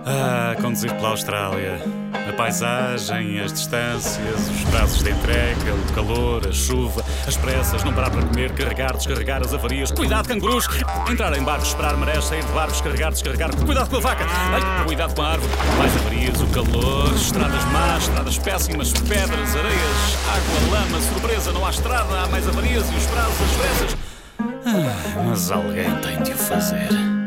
Conduzir pela Austrália. A paisagem, as distâncias, os prazos de entrega, o calor, a chuva, as pressas, não parar para comer, carregar, descarregar as avarias. Cuidado, cangurus! Entrar em barcos, esperar marés, sair de barcos, carregar, descarregar. Cuidado com a vaca! Ai, cuidado com a árvore. Mais avarias, o calor, estradas más, estradas péssimas, pedras, areias, água, lama, surpresa, não há estrada, há mais avarias e os prazos, as pressas. Mas alguém tem de o fazer.